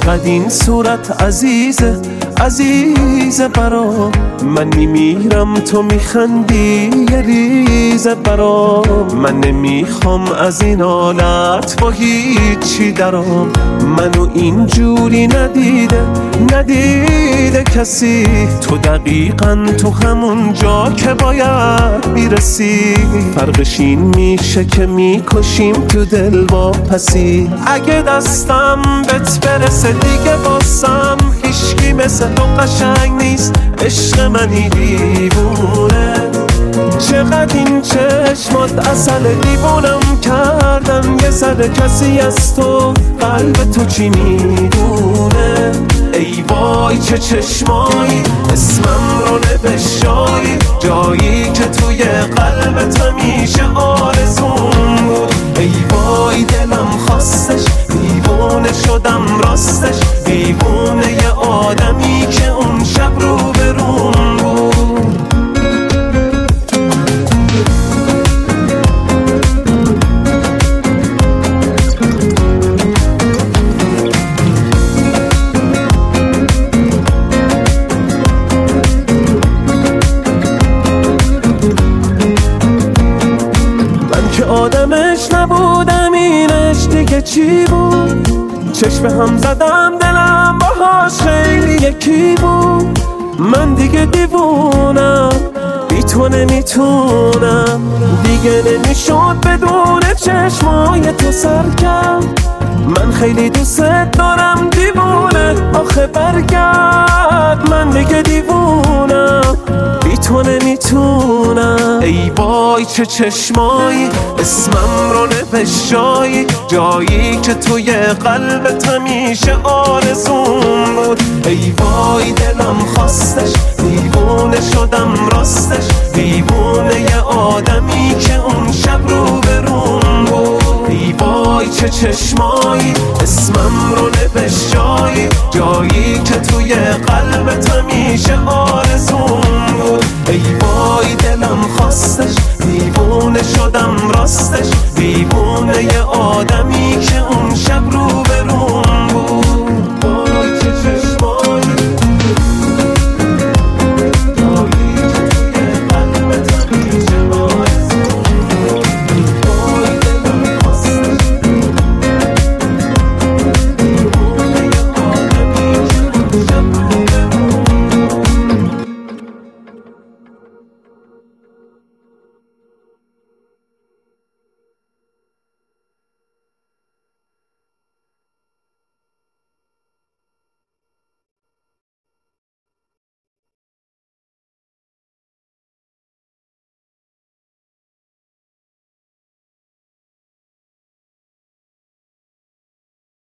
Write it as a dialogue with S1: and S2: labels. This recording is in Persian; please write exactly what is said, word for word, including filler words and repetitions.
S1: چقدر این صورت عزیزه عزیزه برام، من میمیرم تو میخندی یه ریزه برام. من نمیخوام از این حالت با هیچی درام، منو اینجوری ندیده ندیده کسی. تو دقیقاً تو همون جا که باید میرسی، فرقش این میشه که میکشیم تو دل با پسی. اگه دستم بهت برسه دیگه باسم هیچکی مثل تو قشنگ نیست، عشق منی دیوونه. چقدر این چشمات اصل دیوونم کردن، یه ذره کسی از تو قلب تو چی میدونه. ای وای چه چشمایی اسمم رو نوشتایی، جایی که توی قلبت همیشه آرزون بود. ای وای دلم خواستش دیوونه شدم راستش، دیوونه یه آدمی که اون شب رو برون بود. آدمش نبودم اینش دیگه چی بود؟ چشم هم زدم دلم باهاش خیلی یکی بود. من دیگه دیوونم بی تو نمیتونم، دیگه نمیشد بدون چشمای تو سرکم. من خیلی دوست دارم دیوونه آخه برگرد، من دیگه دیوونم بی تو نمیتونم. ای وای چه چشمایی اسمم رو نوشتایی، جایی که توی قلبت همیشه آرزون بود. ای وای دلم خواستش دیوونه شدم راستش، دیوونه یه آدمی که اون شب رو برون بود. ای وای چه چشمایی اسمم رو نوشتایی، جایی که توی قلبت همیشه آرزون بود. ای وای دلم خواستش دیوونه شدم راستش،